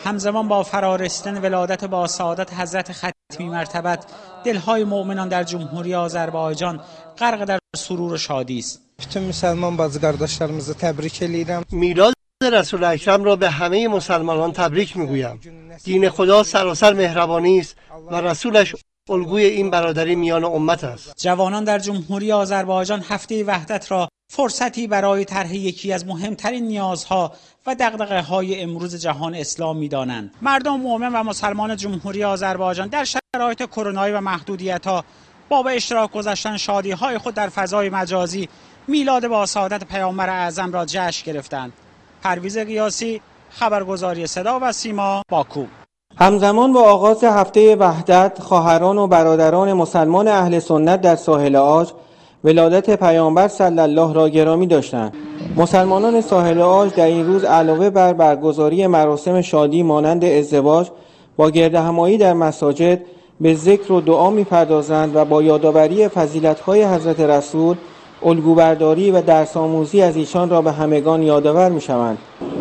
همزمان با فرارسیدن ولادت با سعادت حضرت ختمی مرتبت، دلهای مؤمنان در جمهوری آذربایجان غرق در سرور و شادی است. bütün müsəlman bacı qardaşlarımızı təbrik edirəm. میلاد رسول اکرم را به همه مسلمانان تبریک میگویم. دین خدا سراسر مهربانی است و رسولش الگوی این برادری میان امت است. جوانان در جمهوری آذربایجان هفته وحدت را فرصتی برای طرح یکی از مهمترین نیازها و دغدغه‌های امروز جهان اسلام می‌دانند. مردم مومن و مسلمان جمهوری آذربایجان در شرایط کرونایی و محدودیت‌ها با به اشتراک گذاشتن شادی‌های خود در فضای مجازی میلاد با سعادت پیامبر اعظم را جشن گرفتند. پرویز قیاسی، خبرگزاری صدا و سیما، باکو. همزمان با آغاز هفته وحدت، خواهران و برادران مسلمان اهل سنت در ساحل عاج ولادت پیامبر صلی الله را گرامی داشتند. مسلمانان ساحل عاج در این روز علاوه بر برگزاری مراسم شادی مانند ازدواج با گردهمایی در مساجد به ذکر و دعا می‌پردازند و با یادآوری فضیلت‌های حضرت رسول، الگوبرداری و درس آموزی از ایشان را به همگان یادآور می‌شوند.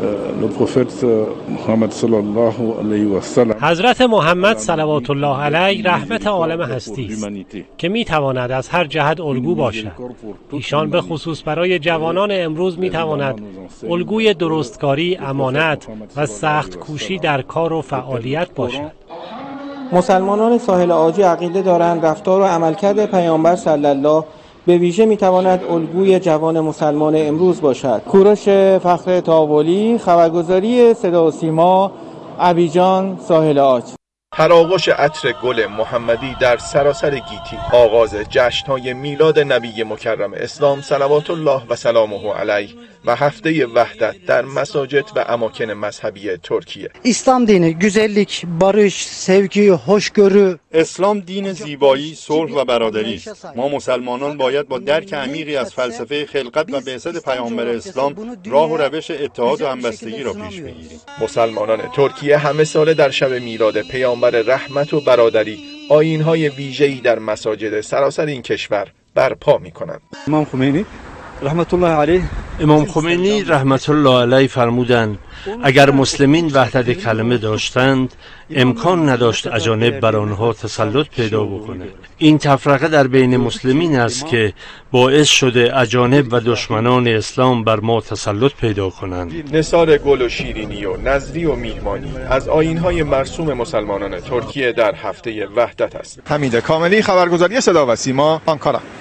حضرت محمد صلوات الله علیه رحمت عالم هستی است که می‌تواند از هر جهت الگو باشد. ایشان به خصوص برای جوانان امروز می‌تواند الگوی درستکاری، امانت و سخت کوشی در کار و فعالیت باشد. مسلمانان ساحل عاجی عقیده دارند رفتار و عملکرد پیامبر صلی الله به ویژه میتواند الگوی جوان مسلمان امروز باشد. کوروش فخر تاولی، خبرگزاری صدا و سیما، ابیجان، ساحل عاج. تراوش عطر گل محمدی در سراسر گیتی، آغاز جشن‌های میلاد نبی مکرم اسلام صلوات الله و سلامه علیه و هفته وحدت در مساجد و اماکن مذهبی ترکیه. İslam dini güzellik, barış, sevgi, hoşgörü. اسلام دین زیبایی، صلح و برادری است. ما مسلمانان باید با درک عمیقی از فلسفه خلقت و بعثت پیامبر اسلام راه و روش اتحاد و همبستگی را پیش بگیریم. مسلمانان ترکیه همه ساله در شب میلاد پیامبر رحمت و برادری آیین‌های ویژه‌ای در مساجد سراسر این کشور برپا می‌کنند. امام خمینی رحمت الله علیه امام خمینی رحمت الله علیه فرمودند اگر مسلمین وحدت کلمه داشتند امکان نداشت اجانب بر آنها تسلط پیدا بکنه. این تفرقه در بین مسلمین است که باعث شده اجانب و دشمنان اسلام بر ما تسلط پیدا کنند. نثار گل و شیرینی و نظری و میهمانی از آیین‌های مرسوم مسلمانان ترکیه در هفته وحدت است. حمید کاملی، خبرگزاری صدا و سیما، آنکارا.